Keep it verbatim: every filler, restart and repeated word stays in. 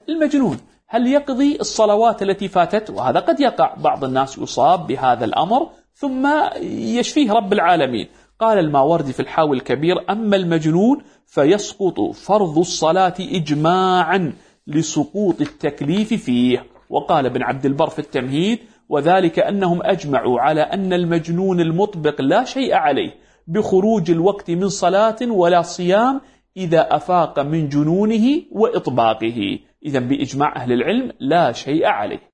المجنون هل يقضي الصلوات التي فاتت؟ وهذا قد يقع، بعض الناس يصاب بهذا الأمر ثم يشفيه رب العالمين. قال الماوردي في الحاوي الكبير: أما المجنون فيسقط فرض الصلاة إجماعا لسقوط التكليف فيه. وقال ابن عبد البر في التمهيد: وذلك أنهم أجمعوا على أن المجنون المطبق لا شيء عليه بخروج الوقت من صلاة ولا صيام إذا أفاق من جنونه وإطباقه. إذن بإجماع أهل العلم لا شيء عليه.